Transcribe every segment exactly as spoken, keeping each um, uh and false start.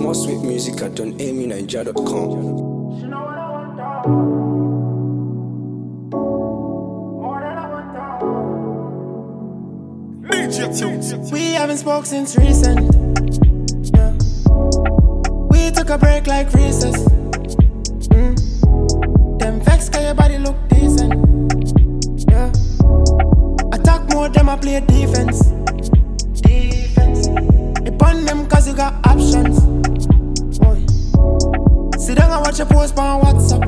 More sweet music at don amy niger dot com. We haven't spoke since recent. Yeah. We took a break like recess. Mm. Them vex cause your body look decent. Yeah. Attack more, them I play defense. Defense. It on them cause you got options. Boy. Sit down and watch your post on WhatsApp.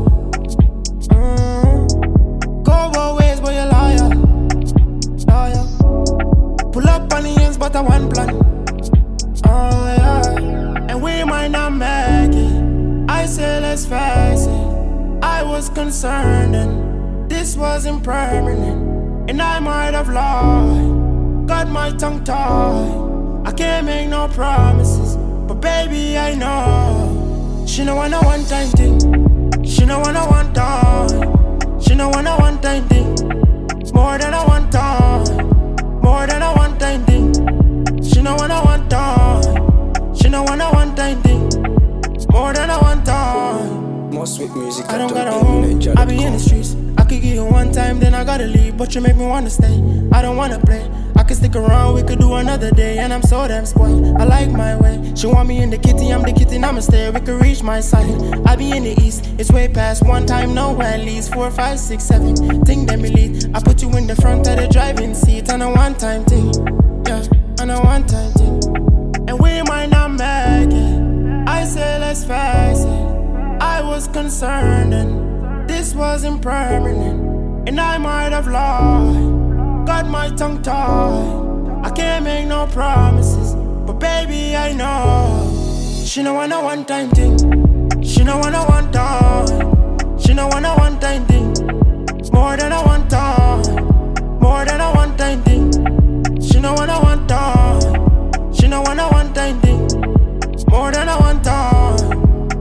Mm. Go both ways, but you're loyal. Loyal. Pull up on the ends, but I want plan. Oh yeah, and we might not make it. I say let's face it. I was concerned and this wasn't permanent, and I might have lied. Got my tongue tied. I can't make no promises, but baby I know she no want a one-time thing. She no want a one-time. She no want a one-time thing. More than a one-time. More than a one-time thing. She no want a one-time. She no want a one-time thing. More than a one-time. More sweet music I at don't don got a amy home, niger dot com. I be in the streets. I could give you one time, then I gotta leave, but you make me wanna stay. I don't wanna play. I can stick around, we could do another day, and I'm so damn spoiled. I like my way. She want me in the kitty, I'm the kitty, I'ma stay. We could reach my side. I be in the east, it's way past one time, nowhere at least four, five, six, seven. Think that me lead. I put you in the front of the driving seat on a one-time thing. Yeah, on a one-time thing. And we might not make it. I say let's face it. I was concerned and this wasn't permanent, and I might have lied. Got my tongue tied. I can't make no promises, but baby I know she no want a one-time thing. She no want a one-time. She no want a one-time thing. More than a one-time. More than a one-time thing. She no want a one-time. She no want a one-time thing. More than a one-time.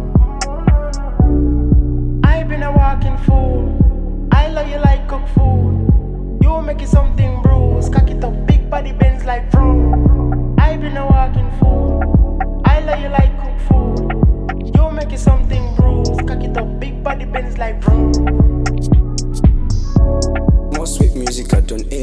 I've been a walking fool. I love you like cook food. You make it something bruised. Cock it up, big body bends like vroom. I've been a walking fool. I love you like cook food. You make it something bruised. Cock it up, big body bends like vroom. More sweet music at don amy